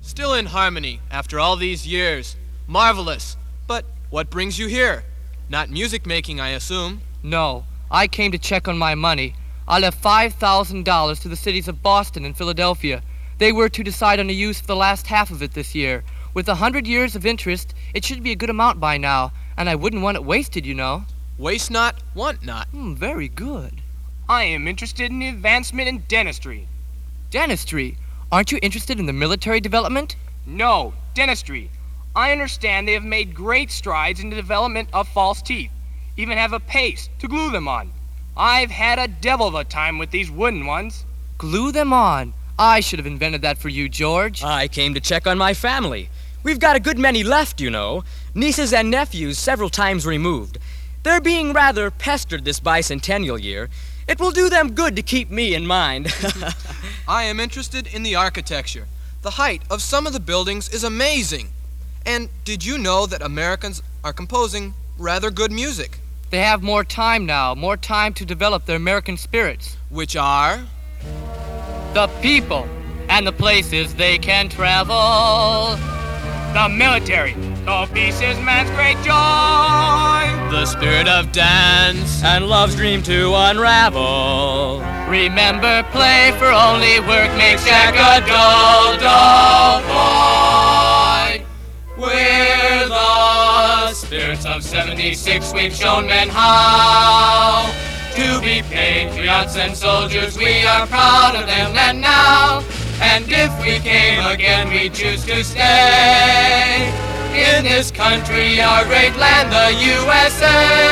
Still in harmony after all these years. Marvelous. But what brings you here? Not music making, I assume. No, I came to check on my money. I left $5,000 to the cities of Boston and Philadelphia. They were to decide on the use for the last half of it this year. With 100 years of interest, it should be a good amount by now, and I wouldn't want it wasted, you know. Waste not, want not. Very good. I am interested in the advancement in dentistry. Dentistry? Aren't you interested in the military development? No, dentistry. I understand they have made great strides in the development of false teeth, even have a paste to glue them on. I've had a devil of a time with these wooden ones. Glue them on? I should have invented that for you, George. I came to check on my family. We've got a good many left, you know. Nieces and nephews several times removed. They're being rather pestered this bicentennial year. It will do them good to keep me in mind. I am interested in the architecture. The height of some of the buildings is amazing. And did you know that Americans are composing rather good music? They have more time now, more time to develop their American spirits. Which are? The people and the places they can travel. The military, the peace is man's great joy. The spirit of dance and love's dream to unravel. Remember, play for only work makes Jack a dull, dull boy. We're the spirits of 76. We've shown men how to be patriots and soldiers. We are proud of them and now. And if we came again, we choose to stay in this country, our great land, the USA.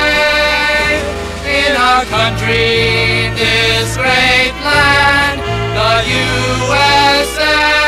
In our country, this great land, the USA.